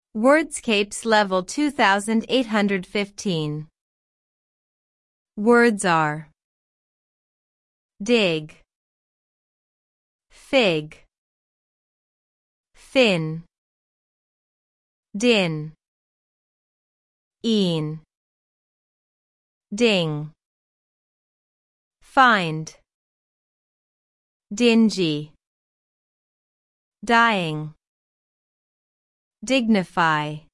Wordscapes Level 2815. Words are dig, fig, fin, din, een, ding, find, dingy, dying, dignify,